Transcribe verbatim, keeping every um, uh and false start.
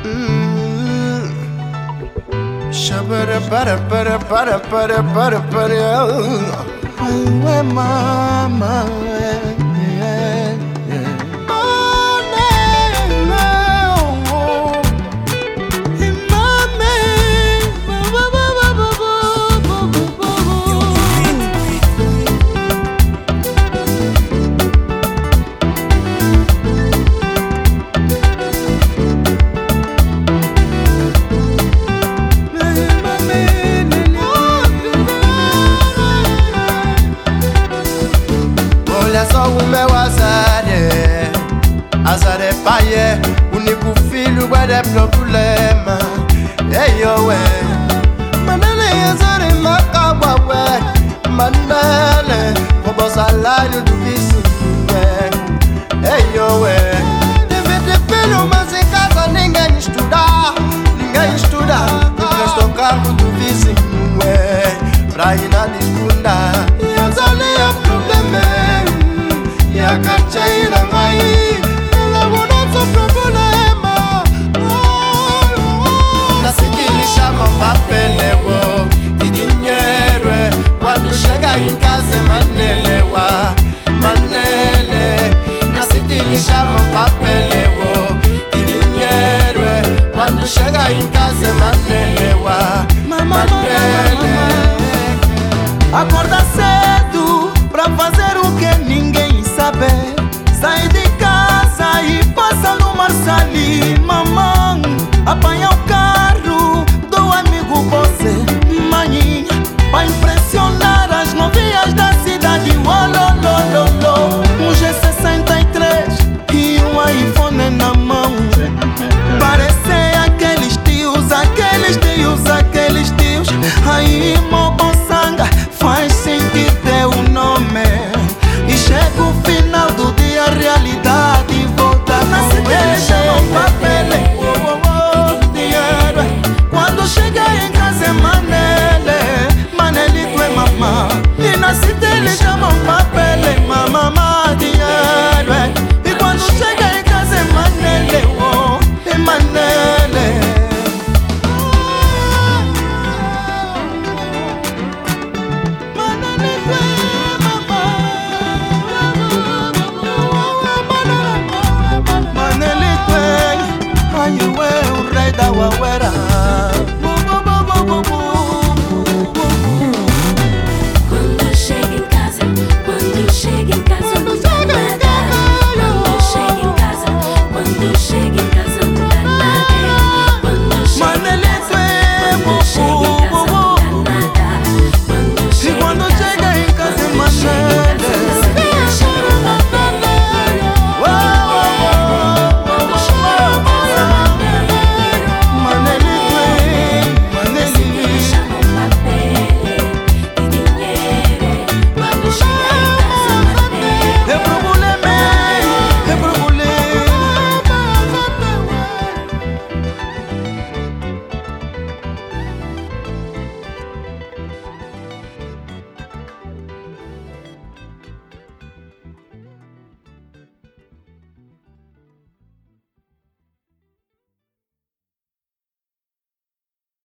Shabara para para para para para para. Ué mama. Olha só o meu azar, é. Azar é pai, é. Único filho guarda problema. Ei, eu é. Mandale azar é macaba, ué. Mandale rouba o salário do vizinho, é. Ei, eu é. Deve ter filho, mas em casa ninguém estuda. Ninguém estuda. Empresta o carro do vizinho, é. Pra ir na discunda. E azar é problema. E a cachaira vai, ela muda seu problema. Na cidade eles chamam papeleo de dinheiro, é. Quando chega em casa é manelewa, manele. Na cidade eles chamam papeleo de dinheiro, é. Quando chega em casa é manelewa, manele. Acorda cedo pra fazer o que ninguém sabe. Sai de casa e passa no Marçali, mamãe. Apanha o carro do amigo você, maninha, pra impressionar as novinhas da cidade. Ololololo, um G sessenta e três e um iPhone na mão. Parece aqueles tios, aqueles tios, aqueles tios. Aí, Mobossanga, faz sentir teu nome. E chega o final do dia, a realidade volta na cidade. Chamam papel, oh, oh, oh, dinheiro. Quando chega em casa é manele, manelito é mamá. E na cidade chamam papel, mamamá, dinheiro. E quando chega em casa é manele, oh, é manele. You é o rei da Wawera. Quando chega em casa, quando chega em casa